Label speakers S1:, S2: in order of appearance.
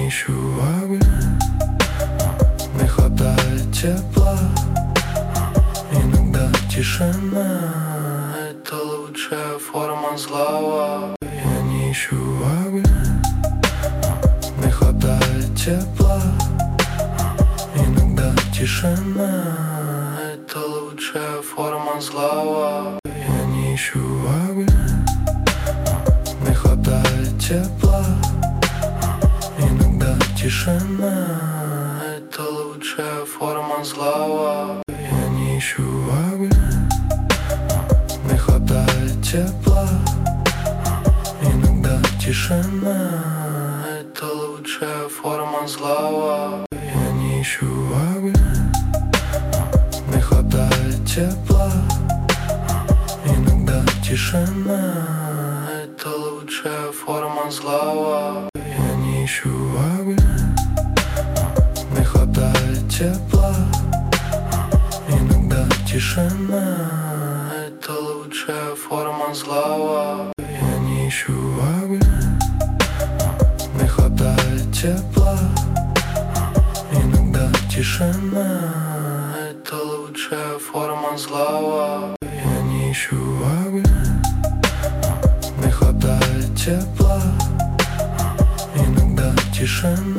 S1: не ищу огня, не хватает тепла. Иногда тишина — это лучшая форма зла. Я не ищу огня, не хватает тепла. Иногда тишина — это лучшая форма зла. Я не ищу огня, не хватает тепла. Иногда тишина — это лучшая форма зла. Я не ищу огня, не хватает тепла. Иногда тишина — это лучшая форма зла. Я не ищу огня, не хватает тепла. Иногда тишина — это лучшая форма зла. Я не ищу огня, не хватает тепла. Иногда тишина — это лучшая форма зла. Я не ищу огня, не хватает тепла. Иногда тишина — это лучшая форма зла. Я не ищу огня, не хватает тепла. Иногда тишина.